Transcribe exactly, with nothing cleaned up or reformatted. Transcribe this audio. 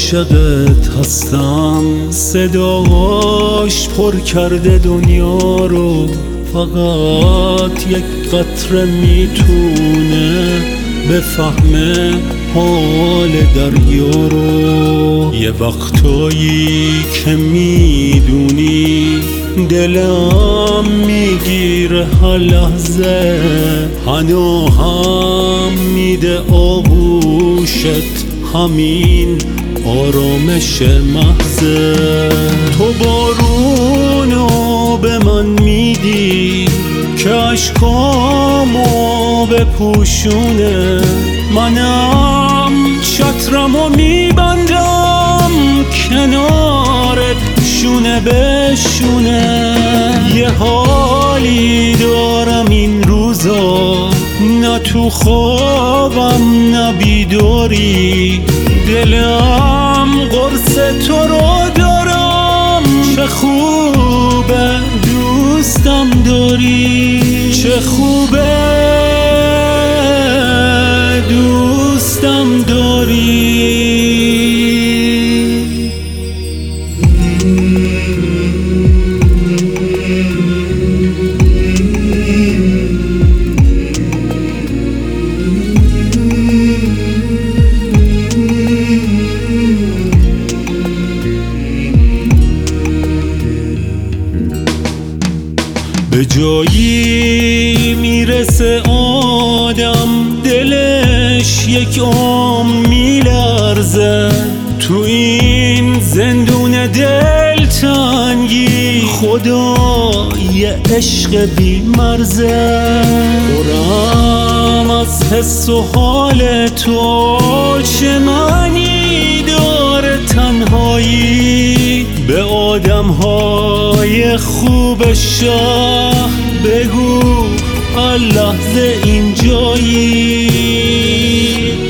عاشقت هستم، صداش پر کرده دنیا رو، فقط یک قطره میتونه بفهمه حال دریا رو. یه وقتایی که میدونی دلم میگیره هر لحظه، پناهم میده آغوشت، همین آرامش محضه. تو بارونو به من میدی که اشکامو بپوشونه، منم چترمو میبندم کنارت شونه به شونه. یه حالی دارم این روزا، نه تو خوابم نه بیداری، دلم قرص تو رو دارم. چه خوبه دوستم داری، چه خوبه دوستم داری. به جایی میرسه آدم دلش یک عمر میلرزه، تو این زندون دلتنگی خدا یه عشق بی مرزه. پرم از حس و حال تو، چه معنی داره تنهایی؟ به آدم های خوب شهر بگو هر لحظه اینجایی.